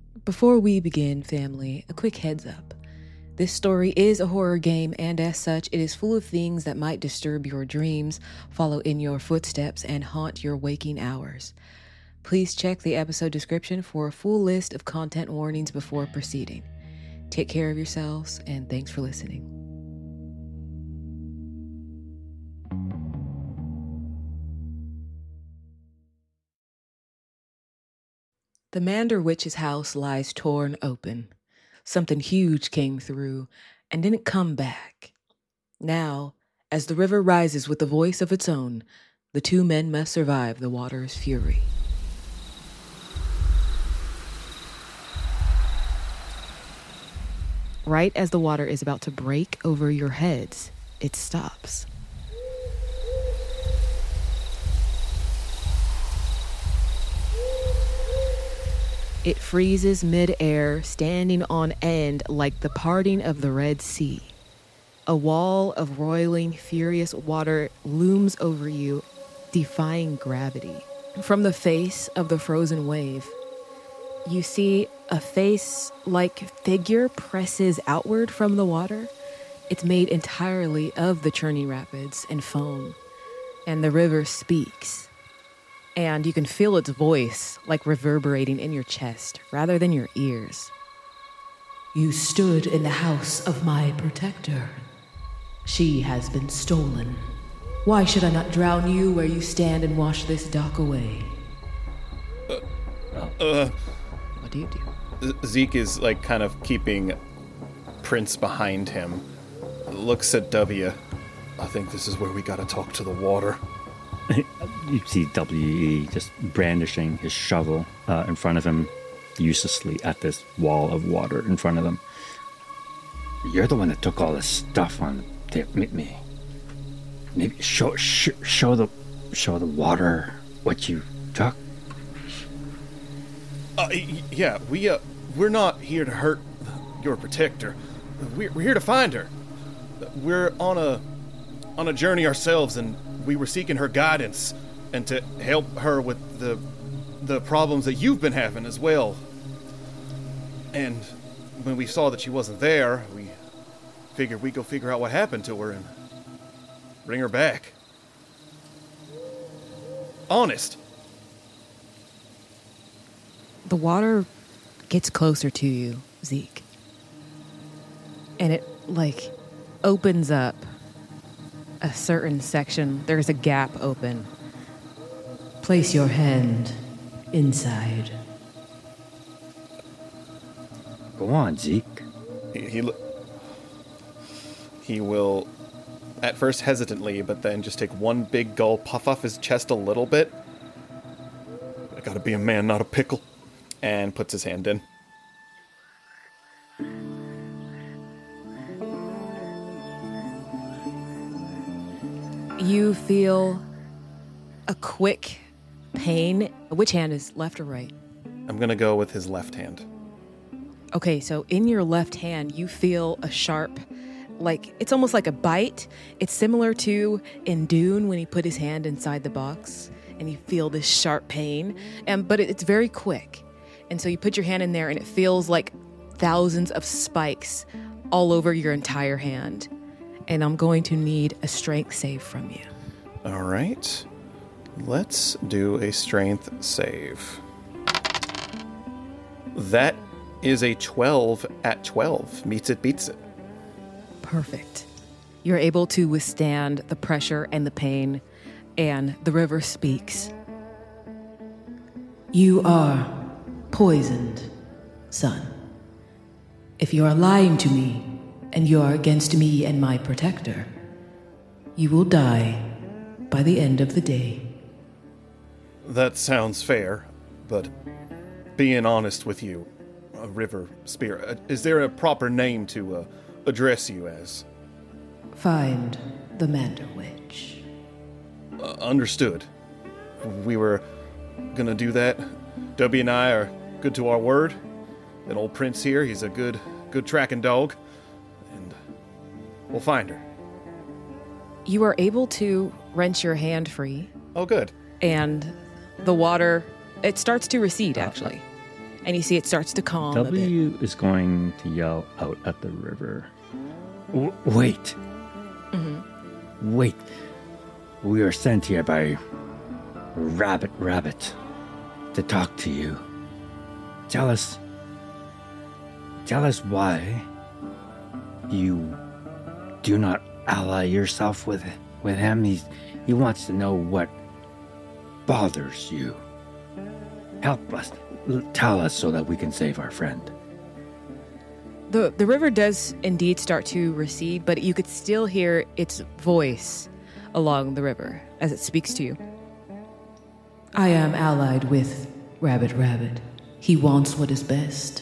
Before we begin, family, a quick heads up. This story is a horror game, and as such, it is full of things that might disturb your dreams, follow in your footsteps, and haunt your waking hours. Please check the episode description for a full list of content warnings before proceeding. Take care of yourselves, and thanks for listening. The Mander Witch's house lies torn open. Something huge came through and didn't come back. Now, as the river rises with a voice of its own, the two men must survive the water's fury. Right as the water is about to break over your heads, it stops. It freezes mid-air, standing on end like the parting of the Red Sea. A wall of roiling, furious water looms over you, defying gravity. From the face of the frozen wave, you see a face-like figure presses outward from the water. It's made entirely of the churning rapids and foam, and the river speaks. And you can feel its voice like reverberating in your chest rather than your ears. You stood in the house of my protector. She has been stolen. Why should I not drown you where you stand and wash this dock away? What do you do? Zeke is like kind of keeping Prince behind him. Looks at W. I think this is where we gotta talk to the water. You see W.E. just brandishing his shovel in front of him, uselessly at this wall of water in front of them. You're the one that took all this stuff on the me. Maybe show the water what you took. Yeah, we're not here to hurt your protector. We're here to find her. We're on a journey ourselves, and we were seeking her guidance and to help her with the problems that you've been having as well. And when we saw that she wasn't there, we figured we'd go figure out what happened to her and bring her back. Honest. The water gets closer to you, Zeke. And it, opens up a certain section. There's a gap open. Place your hand inside. Go on, Zeke. He will, at first hesitantly, but then just take one big gulp, puff off his chest a little bit. I gotta be a man, not a pickle. And puts his hand in. You feel a quick pain. Which hand is left or right? I'm gonna go with his left hand. Okay, so in your left hand, you feel a sharp, it's almost like a bite. It's similar to in Dune when he put his hand inside the box and you feel this sharp pain, but it's very quick. And so you put your hand in there and it feels like thousands of spikes all over your entire hand. And I'm going to need a strength save from you. All right. Let's do a strength save. That is a 12 at 12. Meets it, beats it. Perfect. You're able to withstand the pressure and the pain, and the river speaks. You are poisoned, son. If you are lying to me, and you are against me and my protector, you will die by the end of the day. That sounds fair, but being honest with you, River Spirit, is there a proper name to address you as? Find the Mander Witch. Understood. We were gonna do that. W and I are good to our word. And old Prince here, he's a good tracking dog. And we'll find her. You are able to wrench your hand free. Oh, good. And the water, it starts to recede, actually. and you see it starts to calm a bit. W is going to yell out at the river. Wait. Mm-hmm. Wait. We are sent here by Rabbit to talk to you. Tell us why you do not ally yourself with him. He wants to know what bothers you. Help us. Tell us so that we can save our friend. The river does indeed start to recede, but you could still hear its voice along the river as it speaks to you. I am allied with Rabbit. He wants what is best.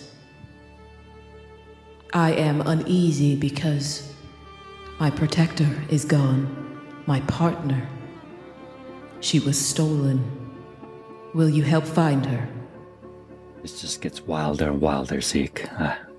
I am uneasy because my protector is gone. My partner. She was stolen. Will you help find her? This just gets wilder and wilder, Zeke.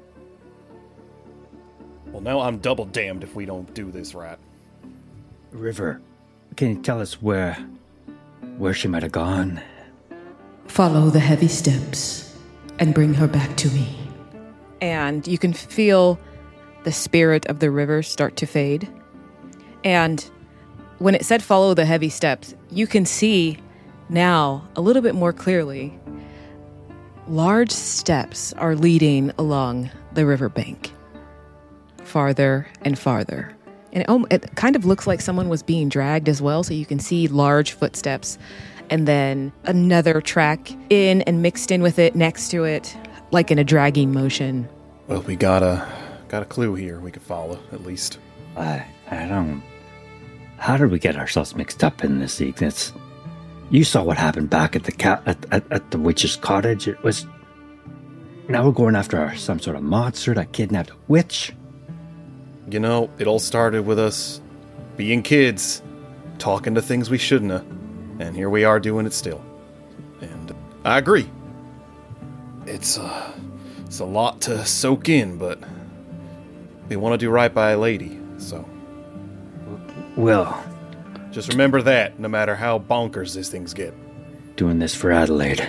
Well, now I'm double damned if we don't do this right. River, can you tell us where she might have gone? Follow the heavy steps and bring her back to me. And you can feel the spirit of the river start to fade. And when it said follow the heavy steps, you can see now a little bit more clearly large steps are leading along the riverbank, farther and farther. And it kind of looks like someone was being dragged as well, so you can see large footsteps and then another track in and mixed in with it, next to it, like in a dragging motion. Well, we got a clue here we could follow, at least. I don't... How did we get ourselves mixed up in this, Zeke? You saw what happened back at the witch's cottage. It was... Now we're going after some sort of monster that kidnapped a witch. You know, it all started with us being kids, talking to things we shouldn't have, and here we are doing it still. And I agree. It's a lot to soak in, but we want to do right by a lady, so... Well... Just remember that, no matter how bonkers these things get. Doing this for Adelaide.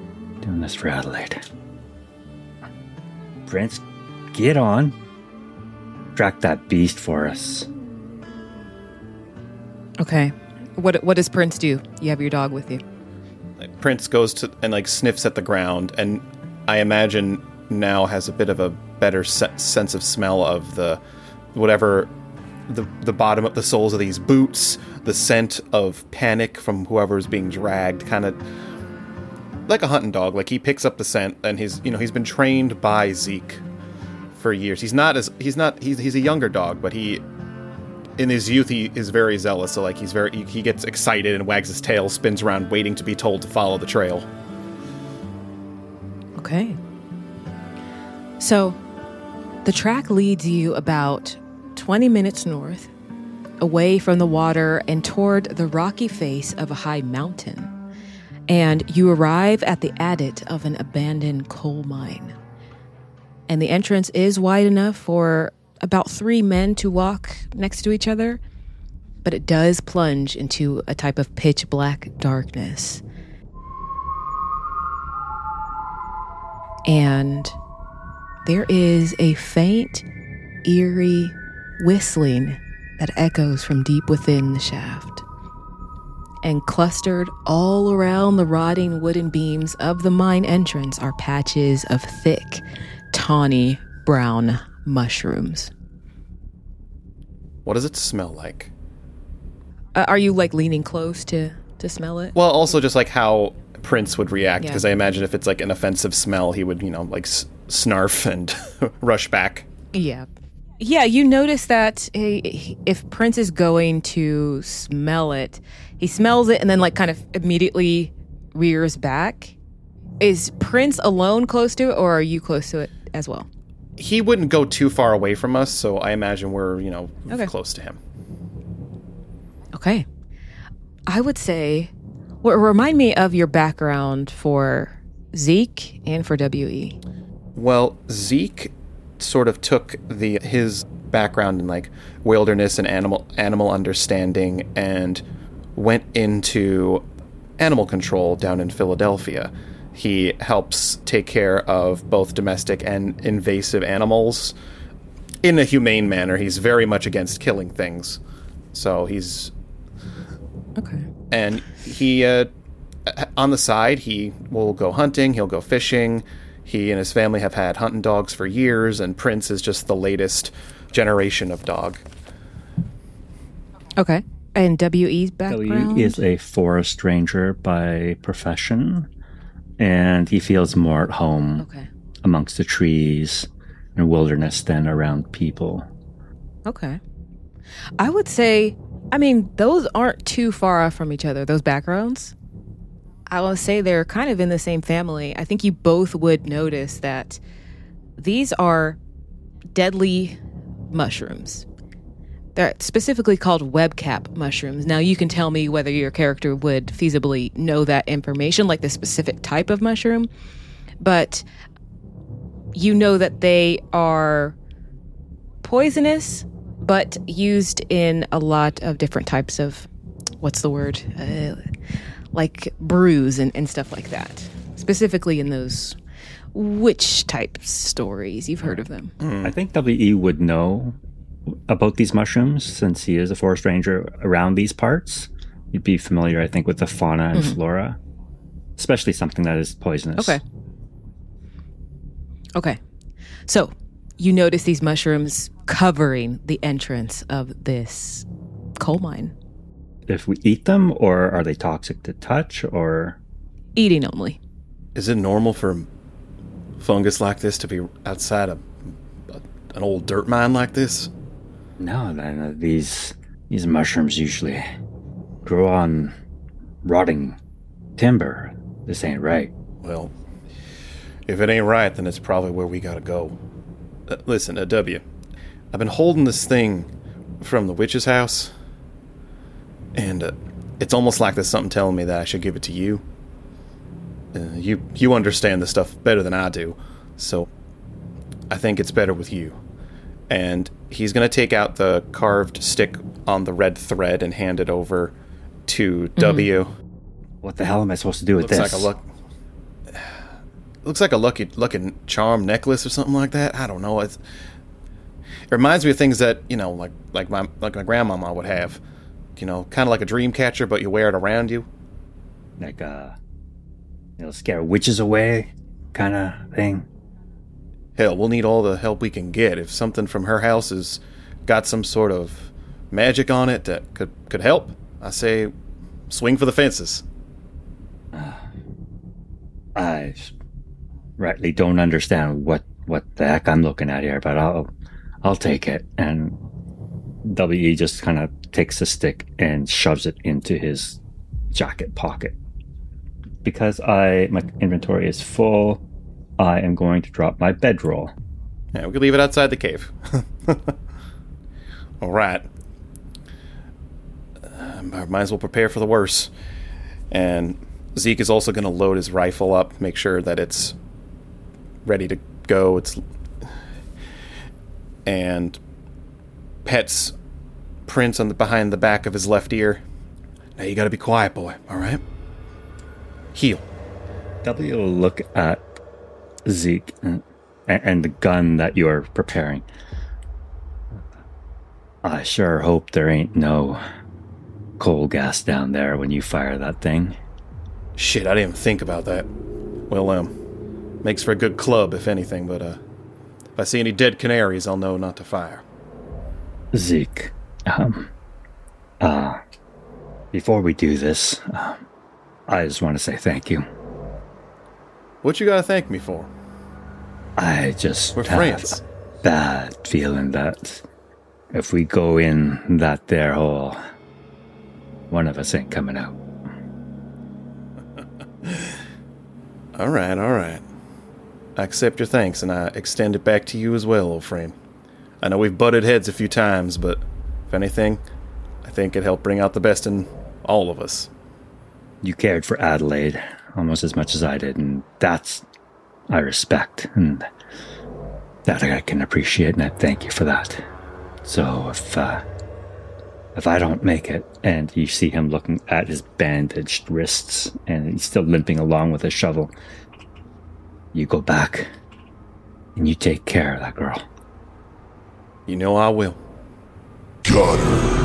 Prince, get on. Track that beast for us. Okay. What does Prince do? You have your dog with you. Prince goes to and sniffs at the ground, and I imagine now has a bit of a better sense of smell of the bottom of the soles of these boots, the scent of panic from whoever is being dragged, kind of like a hunting dog. Like, he picks up the scent, and he's been trained by Zeke for years. He's a younger dog, but in his youth he is very zealous. So he gets excited and wags his tail, spins around, waiting to be told to follow the trail. Okay. So the track leads you about 20 minutes north, away from the water and toward the rocky face of a high mountain. And you arrive at the adit of an abandoned coal mine. And the entrance is wide enough for about 3 men to walk next to each other, but it does plunge into a type of pitch black darkness. And there is a faint, eerie whistling that echoes from deep within the shaft. And clustered all around the rotting wooden beams of the mine entrance are patches of thick, tawny brown mushrooms. What does it smell like? Are you leaning close to smell it? Well, also just how Prince would react, because I imagine if it's an offensive smell, he would, snarf and rush back. Yeah. Yeah, you notice that if Prince is going to smell it, he smells it and then kind of immediately rears back. Is Prince alone close to it, or are you close to it as well? He wouldn't go too far away from us, so I imagine we're, close to him. Okay. I would say, remind me of your background for Zeke and for WE. Well, Zeke sort of took his background in wilderness and animal understanding and went into animal control down in Philadelphia. He helps take care of both domestic and invasive animals in a humane manner. He's very much against killing things. So he's... Okay. And he, on the side, he will go hunting, he'll go fishing. He and his family have had hunting dogs for years, and Prince is just the latest generation of dog. Okay. And W.E.'s background? W.E. is a forest ranger by profession, and he feels more at home amongst the trees and wilderness than around people. Okay. I would say, I mean, those aren't too far off from each other, those backgrounds. I will say they're kind of in the same family. I think you both would notice that these are deadly mushrooms. They're specifically called webcap mushrooms. Now, you can tell me whether your character would feasibly know that information, like the specific type of mushroom, but you know that they are poisonous, but used in a lot of different types of, what's the word? Like brews and stuff like that. Specifically in those witch type stories. You've heard of them. I think W.E. would know about these mushrooms since he is a forest ranger around these parts. You'd be familiar, I think, with the fauna and flora, especially something that is poisonous. Okay. So you notice these mushrooms covering the entrance of this coal mine. If we eat them, or are they toxic to touch, or... Eating only. Is it normal for fungus like this to be outside an old dirt mine like this? No, these mushrooms usually grow on rotting timber. This ain't right. Well, if it ain't right, then it's probably where we gotta go. Listen, W, I've been holding this thing from the witch's house, and it's almost like there's something telling me that I should give it to you. You understand this stuff better than I do, so I think it's better with you. And he's going to take out the carved stick on the red thread and hand it over to W. What the hell am I supposed to do with this? Looks like a lucky charm necklace or something like that. I don't know. It reminds me of things that, like my grandmama would have. Kind of like a dream catcher, but you wear it around you. Like scare witches away kind of thing. Hell, we'll need all the help we can get. If something from her house has got some sort of magic on it that could help, I say swing for the fences. I rightly don't understand what the heck I'm looking at here, but I'll take it. And W.E. just kind of takes the stick and shoves it into his jacket pocket. Because my inventory is full, I am going to drop my bedroll. Yeah, we could leave it outside the cave. All right. Might as well prepare for the worst. And Zeke is also going to load his rifle up, make sure that it's ready to go. And pets Prince behind the back of his left ear. Now you got to be quiet, boy. All right. Heal. W will look at Zeke and the gun that you're preparing. I sure hope there ain't no coal gas down there when you fire that thing. Shit, I didn't even think about that. Well, makes for a good club, if anything, but if I see any dead canaries, I'll know not to fire. Zeke, before we do this, I just want to say thank you. What you gotta thank me for? I just We're have friends. a bad feeling that if we go in that there hole, one of us ain't coming out. All right. I accept your thanks, and I extend it back to you as well, old friend. I know we've butted heads a few times, but if anything, I think it helped bring out the best in all of us. You cared for Adelaide almost as much as I did, and that's I respect, and that I can appreciate, and I thank you for that. So if I don't make it, and you see him looking at his bandaged wrists, and he's still limping along with a shovel, You go back and you take care of that girl. You know I will. Got her.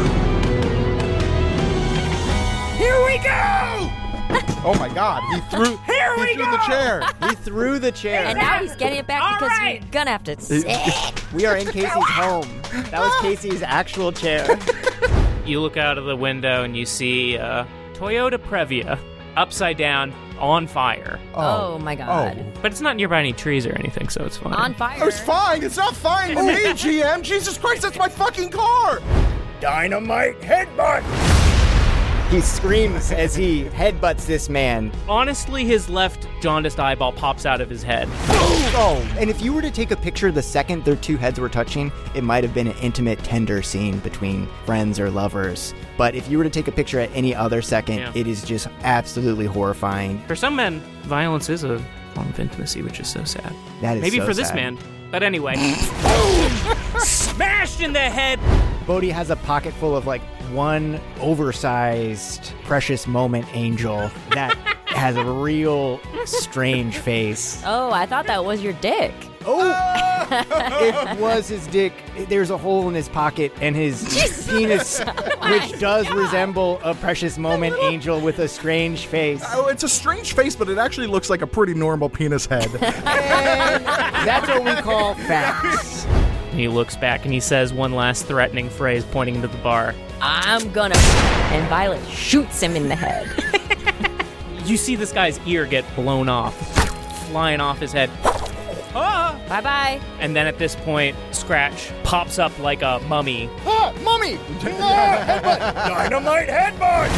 Here we go! Oh my God! He threw the chair. He threw the chair. And now he's getting it back because we're gonna have to sit. We are in Casey's home. That was Casey's actual chair. You look out of the window and you see Toyota Previa upside down on fire. Oh my God. But it's not nearby any trees or anything, so it's fine. On fire. It's fine. It's not fine to me, GM. Jesus Christ, that's my fucking car. Dynamite headbutt! He screams as he headbutts this man. Honestly, his left jaundiced eyeball pops out of his head. Oh, and if you were to take a picture the second their two heads were touching, it might have been an intimate, tender scene between friends or lovers. But if you were to take a picture at any other second, It is just absolutely horrifying. For some men, violence is a form of intimacy, which is so sad. That is Maybe so for this sad. man. But anyway. Boom! Smashed in the head! Bodhi has a pocket full of one oversized precious moment angel that has a real strange face. Oh, I thought that was your dick. Oh! It was his dick. There's a hole in his pocket, and his penis, which does resemble a precious moment angel with a strange face. Oh, it's a strange face, but it actually looks like a pretty normal penis head. And that's what we call facts. He looks back and he says one last threatening phrase, pointing into the bar. I'm gonna. And Violet shoots him in the head. You see this guy's ear get blown off, flying off his head. Ah! Bye-bye. And then at this point, Scratch pops up like a mummy. Ah, mummy! Dynamite headbutt!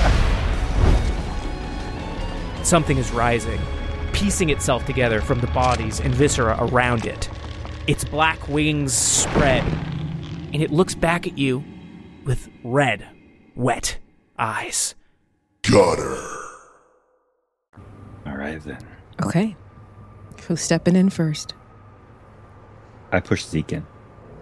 Something is rising, piecing itself together from the bodies and viscera around it. Its black wings spread, and it looks back at you with red, wet eyes. Got her. All right, then. Okay. Who's stepping in first? I push Zeke in.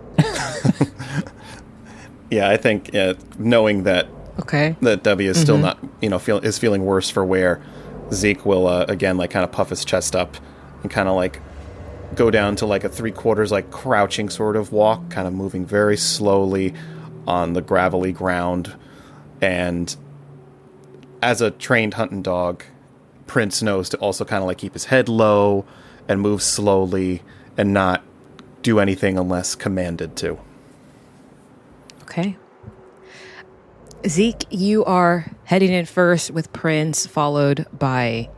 Yeah, I think knowing that that W is still not, is feeling worse for wear, Zeke will again kind of puff his chest up and kind of go down to a 3/4 crouching sort of walk, kind of moving very slowly on the gravelly ground. And as a trained hunting dog, Prince knows to also kind of keep his head low and move slowly and not do anything unless commanded to. Okay. Zeke, you are heading in first with Prince, followed by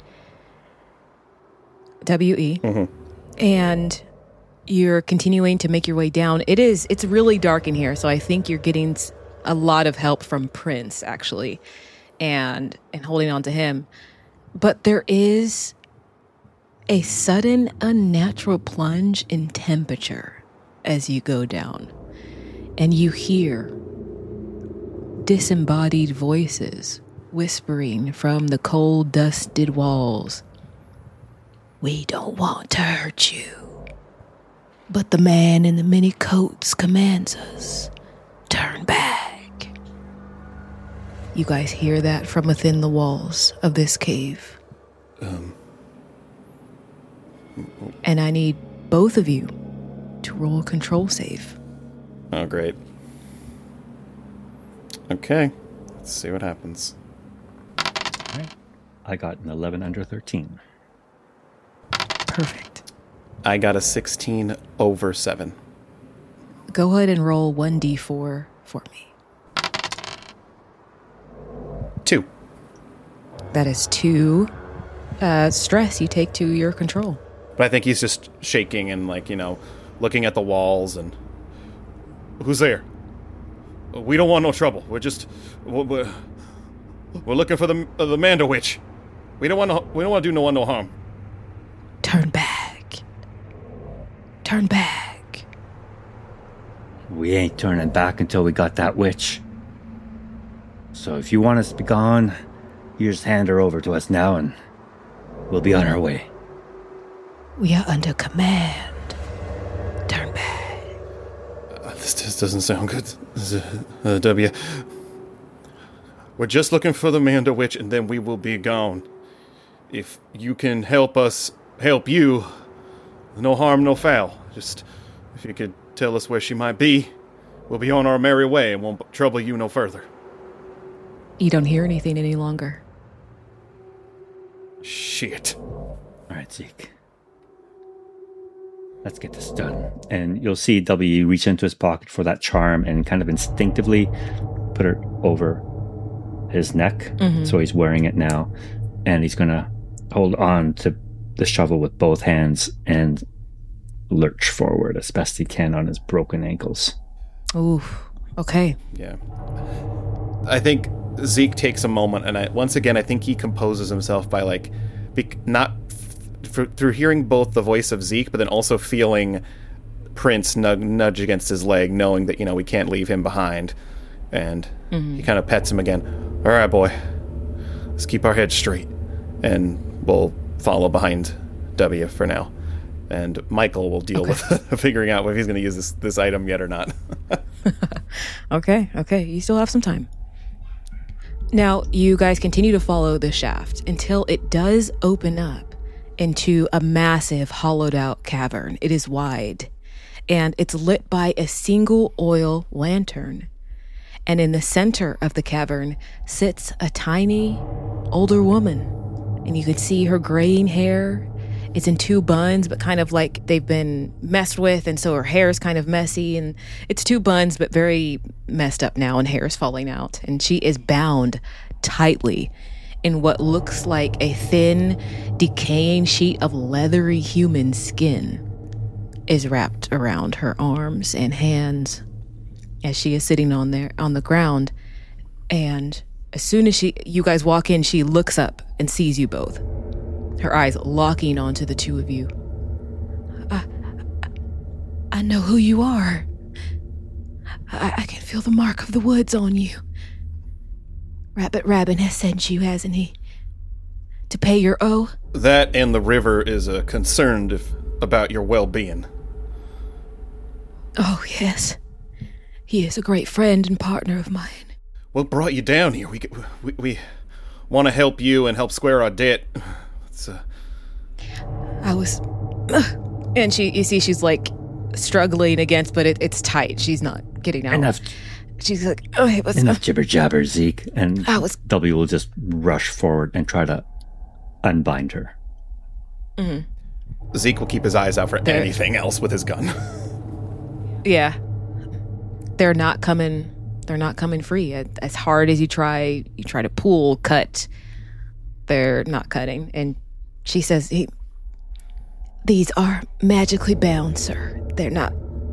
WE. Mm-hmm. And you're continuing to make your way down. It's really dark in here, so I think you're getting a lot of help from Prince, actually, and holding on to him. But there is a sudden, unnatural plunge in temperature as you go down. And you hear disembodied voices whispering from the cold, dusted walls. We don't want to hurt you, but the man in the many coats commands us. Turn back. You guys hear that from within the walls of this cave. And I need both of you to roll a control save. Oh, great. Okay, let's see what happens. I got an 11 under 13. Perfect. I got a 16 over 7. Go ahead and roll 1d4 for me. 2. That is 2 stress you take to your control. But I think he's just shaking and looking at the walls and... Who's there? We don't want no trouble. We're looking for the Manda Witch. We don't want to do no one no harm. Turn back. Turn back. We ain't turning back until we got that witch. So if you want us to be gone, you just hand her over to us now and we'll be on our way. We are under command. Turn back. This doesn't sound good. W. We're just looking for the Manda Witch and then we will be gone. If you can help us help you. No harm, no foul. Just, if you could tell us where she might be, we'll be on our merry way and won't trouble you no further. You don't hear anything any longer. Shit. All right, Zeke. Let's get this done. And you'll see W reach into his pocket for that charm and kind of instinctively put it over his neck. So he's wearing it now. And he's going to hold on to the shovel with both hands and lurch forward as best he can on his broken ankles. Ooh, okay. Yeah. I think Zeke takes a moment, and once again, I think he composes himself by, like, through hearing both the voice of Zeke, but then also feeling Prince nudge against his leg, knowing that, we can't leave him behind. And he kind of pets him again. All right, boy. Let's keep our heads straight. And we'll follow behind W for now. And Michael will deal with figuring out if he's going to use this item yet or not. Okay. You still have some time. Now, you guys continue to follow the shaft until it does open up into a massive hollowed-out cavern. It is wide, and it's lit by a single oil lantern. And in the center of the cavern sits a tiny, older woman. And you can see her graying hair. It's in two buns, but kind of like they've been messed with, and so her hair is kind of messy. And it's two buns, but very messed up now, and hair is falling out. And she is bound tightly in what looks like a thin, decaying sheet of leathery human skin is wrapped around her arms and hands as she is sitting on the ground. And as soon as you guys walk in, she looks up and sees you both, her eyes locking onto the two of you. I know who you are. I can feel the mark of the woods on you. Rabbit Rabin has sent you, hasn't he? To pay your owe? That and the river is concerned about your well-being. Oh, yes. He is a great friend and partner of mine. What brought you down here? We want to help you and help square our debt. I was... and you see she's like struggling against, but it's tight. She's not getting out. Enough. She's like, okay, what's enough jibber jabber, Zeke. And W will just rush forward and try to unbind her. Mm-hmm. Zeke will keep his eyes out for anything else with his gun. Yeah. They're not coming free. As hard as you try to pull, cut, they're not cutting. And she says, these are magically bound, sir. They're not.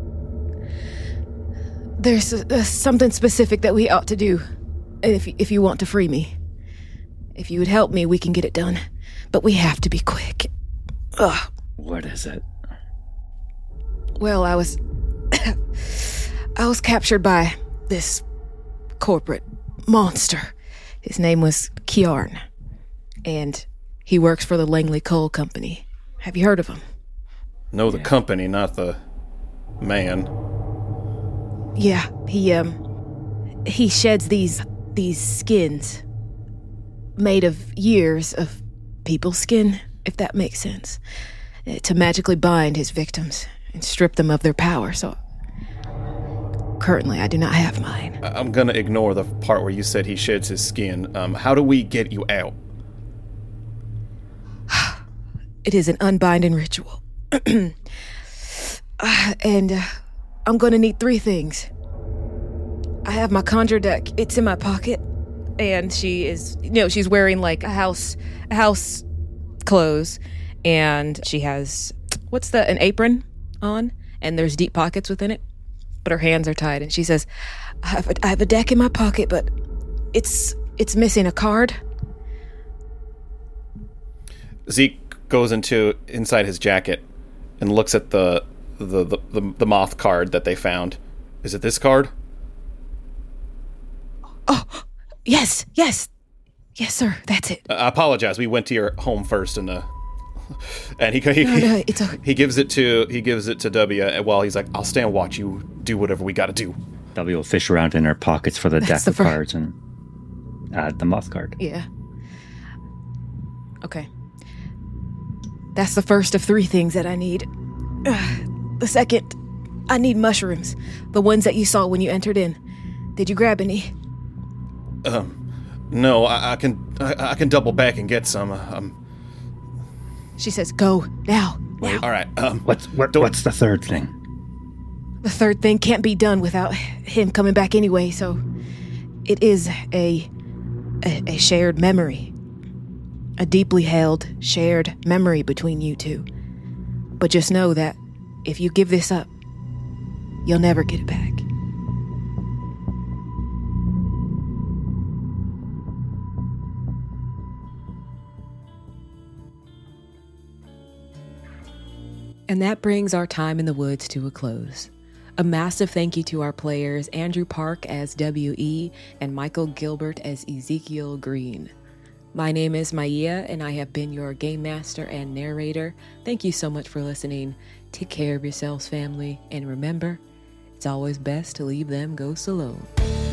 There's something specific that we ought to do if you want to free me. If you would help me, we can get it done. But we have to be quick. Ugh. What is it? Well, I was captured by this corporate monster. His name was Kjarn, and he works for the Langley Coal Company. Have you heard of him? No, the company, not the man. Yeah, he sheds these skins made of years of people's skin, if that makes sense, to magically bind his victims and strip them of their power. So currently I do not have mine. I'm gonna ignore the part where you said he sheds his skin. How do we get you out? It is an unbinding ritual. And I'm gonna need 3 things. I have my conjure deck. It's in my pocket. And she is, she's wearing like a house clothes. And she has, an apron on? And there's deep pockets within it. But her hands are tied. And she says, I have a deck in my pocket, but it's missing a card. Zeke goes inside his jacket and looks at the moth card that they found. Is it this card? Oh, yes, sir, that's it. I apologize. We went to your home first, and he it's okay. He gives it to W while he's like, "I'll stand watch. You do whatever we got to do." W will fish around in her pockets for the deck of cards and add the moth card. Yeah. Okay. That's the first of 3 things that I need. The second, I need mushrooms. The ones that you saw when you entered in. Did you grab any? No, I can double back and get some. She says, go, now. All right, What's the third thing? The third thing can't be done without him coming back anyway, so it is a shared memory. A deeply held, shared memory between you two. But just know that if you give this up, you'll never get it back. And that brings our time in the woods to a close. A massive thank you to our players, Andrew Park as W.E. and Michael Gilbert as Ezekiel Green. My name is Maia, and I have been your game master and narrator. Thank you so much for listening. Take care of yourselves, family, and remember, it's always best to leave them ghosts alone.